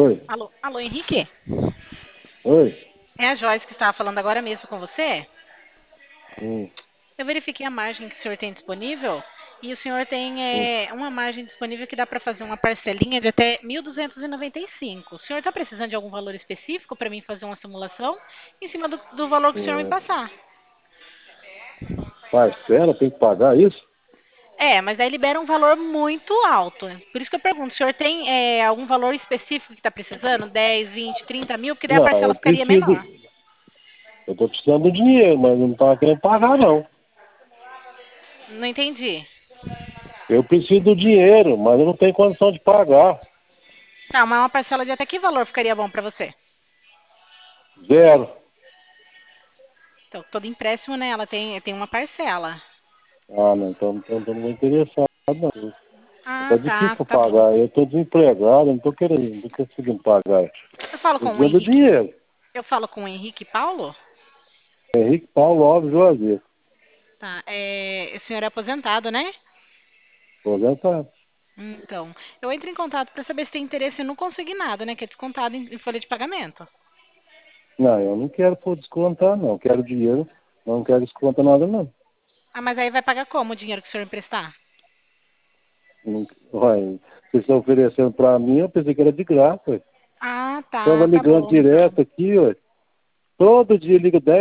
Oi, Alô, alô, Henrique? oi. É a Joyce que estava falando agora mesmo com você? Hum, Eu verifiquei a margem que o senhor tem disponível e o senhor tem hum. uma margem disponível que dá para fazer uma parcelinha de até 1.295. O senhor está precisando de algum valor específico para mim fazer uma simulação em cima do valor que o senhor me É, passar? parcela, tem que pagar isso? É, mas daí libera um valor muito alto. Por isso que eu pergunto, o senhor tem algum valor específico que está precisando? 10, 20, 30 mil? Porque daí a Não, parcela ficaria menor. eu tô precisando do dinheiro, mas não tava querendo pagar, não. Não entendi. Eu preciso do dinheiro, mas eu não tenho condição de pagar. Tá, mas uma parcela de até que valor ficaria bom para você? Zero. Então, todo empréstimo, né, ela tem uma parcela. Ah, não, então não tô interessado, não. Ah, Tá tá, difícil pra tá bom. pagar. Eu tô desempregado, não tô querendo, não tô conseguindo pagar. Eu falo com o Precisando do Henrique. dinheiro. Eu falo com o Henrique Paulo? Henrique Paulo Alves Juazeiro. Tá, o senhor é aposentado, né? Aposentado. Então, eu entro em contato para saber se tem interesse no consignado, né, que é descontado em folha de pagamento. Não, eu não quero por descontar, não. Eu quero dinheiro, não quero descontar nada, não. Ah, mas aí vai pagar como o dinheiro que o senhor emprestar? Olha, vocês estão oferecendo para mim, eu pensei que era de graça. Ah, tá, Estava tá ligando bom, então. direto aqui, ó. Todo dia liga 10